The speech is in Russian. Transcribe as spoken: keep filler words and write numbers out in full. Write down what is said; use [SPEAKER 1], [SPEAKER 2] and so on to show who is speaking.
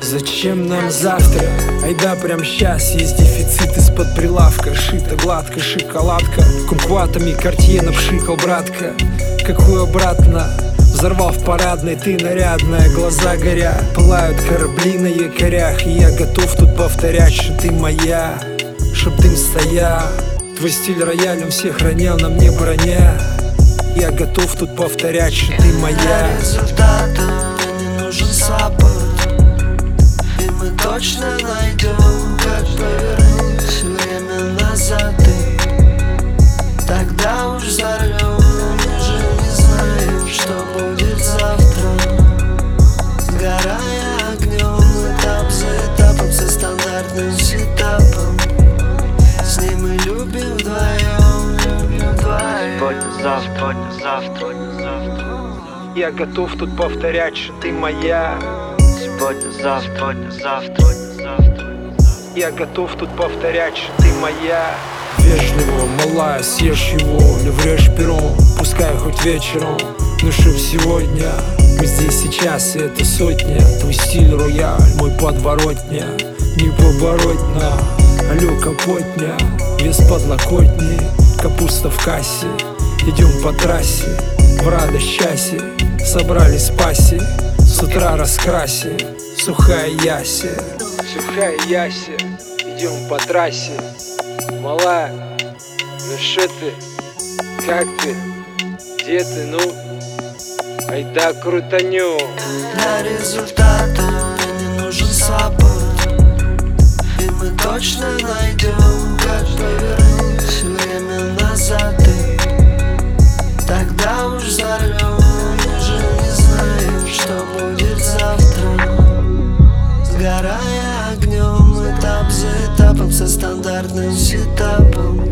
[SPEAKER 1] Зачем нам завтра? Айда прям сейчас. Есть дефицит из-под прилавка. Шито гладко, шоколадка. Кумкватами картье напшикал, братка. Какую обратно? Взорвал в парадной, ты нарядная. Глаза горят, пылают корабли на якорях. И я готов тут повторять, что ты моя, чтоб дым стоял. Твой стиль роялем всех ронял, на мне броня. Я готов тут повторять, что ты моя.
[SPEAKER 2] Результата не нужен саппорт, и мы точно найдем, как повернуть время назад. И тогда уж взорвем. Мы же не знаем, что будет завтра. Сгорая огнем, этап за этапом, со стандартным сетапом. С ним мы любим вдвоем, любим вдвоем.
[SPEAKER 3] Сегодня, завтра, завтра, завтра.
[SPEAKER 1] Я готов тут повторять, что ты моя.
[SPEAKER 3] Сегодня, завтра, завтра, завтра.
[SPEAKER 1] Я готов тут повторять, что ты моя. Вежливо, малая, съешь его, не врежь пером. Пускай хоть вечером, ну чтоб сегодня. Мы здесь сейчас, и это сотня. Твой стиль рояль, мой подворотня. Не побороть на алло, капотня. Вес подлокотни, капуста в кассе. Идем по трассе, в радость счастье. Собрали спаси, с утра раскраси. Сухая яся, сухая яся. Идем по трассе. Малая, ну шо ты, как ты, где ты, ну? Айда крутанем.
[SPEAKER 2] Для результата не нужен саппорт, и мы точно найдем, как повернуть время назад. И тогда уж взорвем. Мы же не знаем, что будет завтра. Сгорая огнем, этап за этапом, со стандартным сетапом.